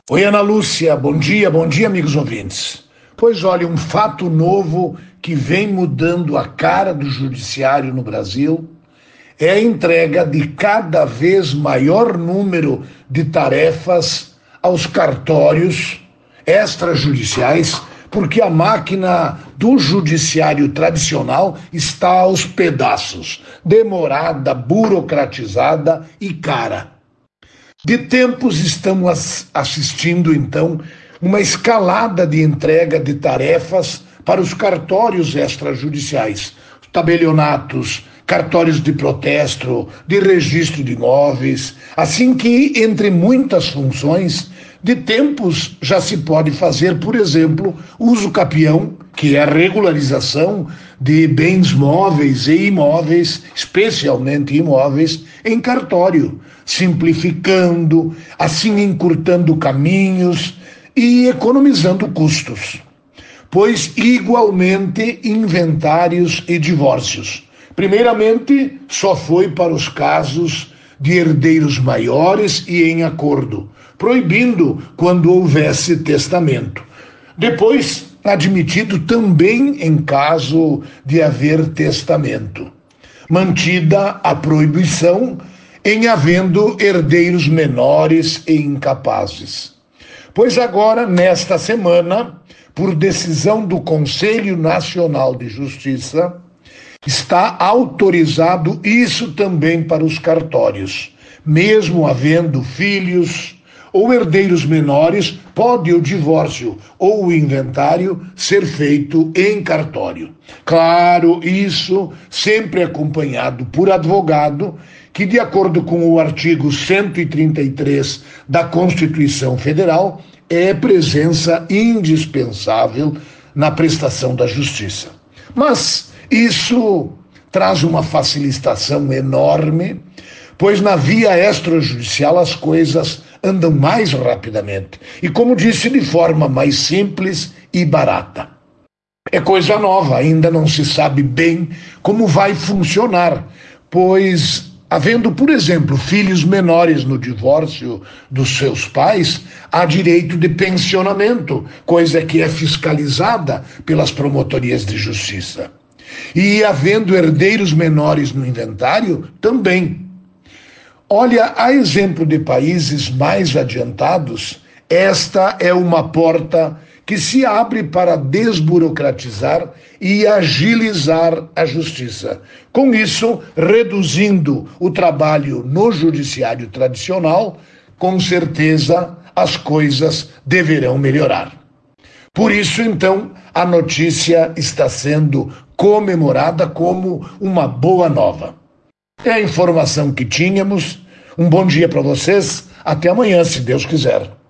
Oi, Ana Lúcia, bom dia, amigos ouvintes. Pois olha, um fato novo que vem mudando a cara do judiciário no Brasil é a entrega de cada vez maior número de tarefas aos cartórios extrajudiciais, porque a máquina do judiciário tradicional está aos pedaços, demorada, burocratizada e cara. De tempos estamos assistindo, então, uma escalada de entrega de tarefas para os cartórios extrajudiciais, tabelionatos, cartórios de protesto, de registro de imóveis, assim que, entre muitas funções, de tempos já se pode fazer, por exemplo, uso capião, que é a regularização de bens móveis e imóveis, especialmente imóveis, em cartório, simplificando, assim encurtando caminhos e economizando custos. Pois, igualmente, inventários e divórcios. Primeiramente, só foi para os casos de herdeiros maiores e em acordo, proibindo quando houvesse testamento. Depois, admitido também em caso de haver testamento. Mantida a proibição em havendo herdeiros menores e incapazes. Pois agora, nesta semana, por decisão do Conselho Nacional de Justiça, está autorizado isso também para os cartórios. Mesmo havendo filhos ou herdeiros menores, pode o divórcio ou o inventário ser feito em cartório. Claro, isso sempre acompanhado por advogado, que, de acordo com o artigo 133 da Constituição Federal, é presença indispensável na prestação da justiça. Mas isso traz uma facilitação enorme, pois na via extrajudicial as coisas andam mais rapidamente e, como disse, de forma mais simples e barata. É coisa nova, ainda não se sabe bem como vai funcionar, pois, havendo, por exemplo, filhos menores no divórcio dos seus pais, há direito de pensionamento, coisa que é fiscalizada pelas promotorias de justiça. E havendo herdeiros menores no inventário, também. Olha, a exemplo de países mais adiantados, esta é uma porta que se abre para desburocratizar e agilizar a justiça. Com isso, reduzindo o trabalho no judiciário tradicional, com certeza as coisas deverão melhorar. Por isso, então, a notícia está sendo comemorada como uma boa nova. É a informação que tínhamos. Um bom dia para vocês. Até amanhã, se Deus quiser.